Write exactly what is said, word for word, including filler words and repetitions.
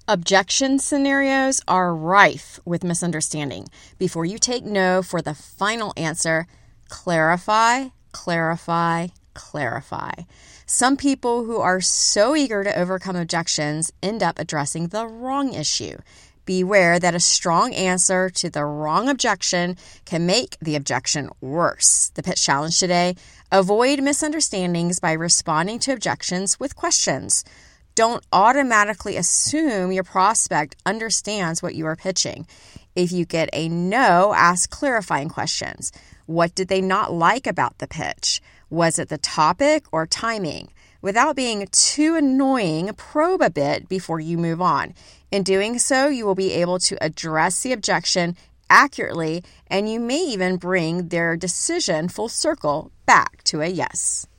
Objection scenarios are rife with misunderstanding. Before you take no for the final answer, clarify, clarify, clarify. Some people who are so eager to overcome objections end up addressing the wrong issue. Beware that a strong answer to the wrong objection can make the objection worse. The pitch challenge today: avoid misunderstandings by responding to objections with questions. Don't automatically assume your prospect understands what you are pitching. If you get a no, ask clarifying questions. What did they not like about the pitch? Was it the topic or timing? Without being too annoying, probe a bit before you move on. In doing so, you will be able to address the objection accurately, and you may even bring their decision full circle back to a yes.